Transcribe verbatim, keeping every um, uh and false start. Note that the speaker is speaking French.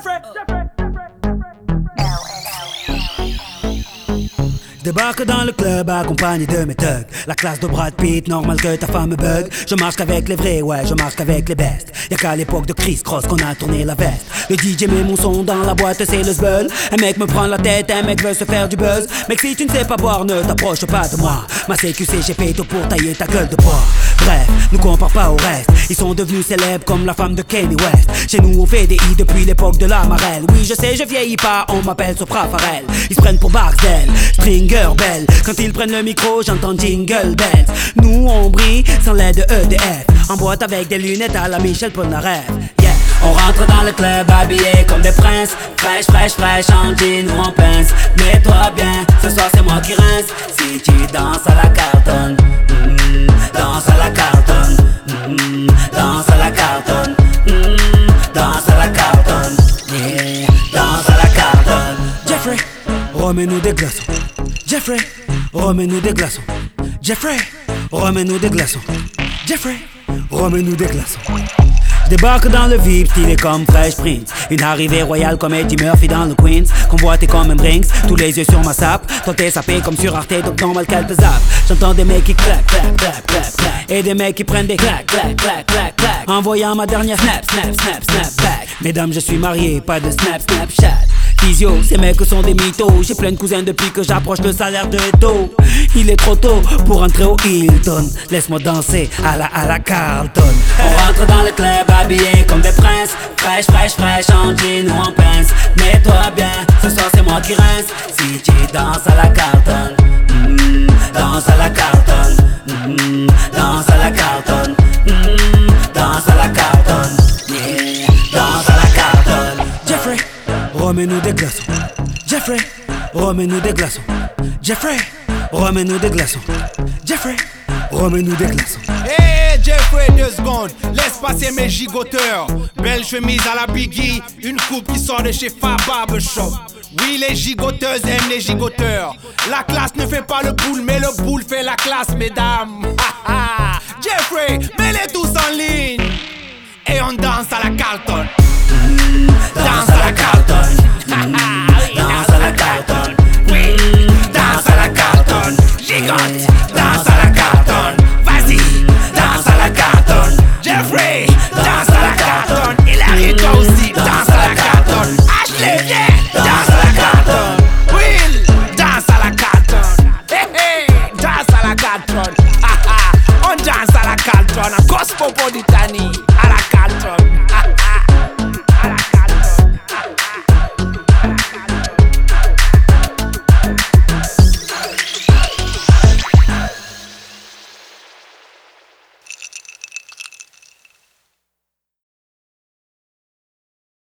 Jeffrey, Jeffrey, Je débarque dans le club accompagné de mes thugs. La classe de Brad Pitt, normal que ta femme me bug. Je marche qu'avec les vrais, ouais, je marche qu'avec les bestes. Y'a qu'à l'époque de Chris Cross qu'on a tourné la veste. Le D J met mon son dans la boîte, c'est le zbeul. Un mec me prend la tête, un mec veut se faire du buzz. Mec, si tu ne sais pas boire, ne t'approche pas de moi. Ma C Q C, j'ai fait tout pour tailler ta gueule de bois. Bref, nous compare pas au reste. Ils sont devenus célèbres comme la femme de Kanye West. Chez nous on fait des i depuis l'époque de la marelle. Oui je sais je vieillis pas, on m'appelle Sopra Farel. Ils se prennent pour Barcel, Stringer Bell. Quand ils prennent le micro j'entends Jingle Bells. Nous on brille sans l'aide de E D F. En boîte avec des lunettes à la Michel Polnareff. Yeah. On rentre dans le club habillé comme des princes. Fraîche, fraîche, fraîche, en jean ou en pince. Mets-toi bien, ce soir c'est moi qui rince. Si tu danses à la cartonne, mm, danse à la cartonne, mm, danse à la cartonne, mm, danse à la cartonne, yeah, danse à la cartonne. Jeffrey, remets-nous des glaçons. Jeffrey, remets-nous des glaçons. Jeffrey, remets-nous des glaçons. Jeffrey, remets-nous des glaçons. Je débarque dans le V I P, stylé comme Fresh Prince. Une arrivée royale comme Eddie Murphy dans le Queens. Convoité comme un Brinks, tous les yeux sur ma sape. Toi t'es sapé comme sur Arte, donc normal qu'elle te zappe. J'entends des mecs qui claquent, claquent, claquent, claquent, claquent. Et des mecs qui prennent des claques, claques, claques, claques, claques. Envoyant ma dernière snap, snap, snap, snap back. Mesdames, je suis marié, pas de snap, snapchat. Physio, ces mecs sont des mythos. J'ai plein de cousins depuis que j'approche le salaire de Eto. Il est trop tôt pour entrer au Hilton. Laisse-moi danser à la à la Carlton. On rentre dans le club habillé comme des princes. Fraîche, fraîche, fraîche, en jean ou en pince. Mets-toi bien, ce soir c'est moi qui rince. Si tu danses à la Carlton, mm, danse à la Carlton, mm, danse à la Carlton, mm, danse à la Carlton, yeah, danse à la Carlton. Jeffrey, remets-nous des glaçons. Jeffrey, remets-nous des glaçons. Jeffrey, remets-nous des glaçons. Jeffrey, remets-nous des glaçons. Hey Jeffrey, deux secondes, laisse passer mes gigoteurs. Belle chemise à la Biggie, une coupe qui sort de chez Fab Barbershop. Oui, les gigoteuses aiment les gigoteurs. La classe ne fait pas le boule, mais le boule fait la classe, mesdames. Jeffrey, mets-les tous en ligne. Et on danse à la Carlton. Danse à la Carlton. Danse à la Carlton. Oui, danse à la Carlton. Gigote, danse à la Carlton. Vas-y, danse à la Carlton. Jeffrey, danse à la Carlton. Hilary, toi aussi, danse à la Carlton. Ashley, viens, danse à la Carlton. Will, danse à la Carlton. Hey, hey, danse à la Carlton. On danse à la Carlton. À Cosmopolitanie, à la Carlton.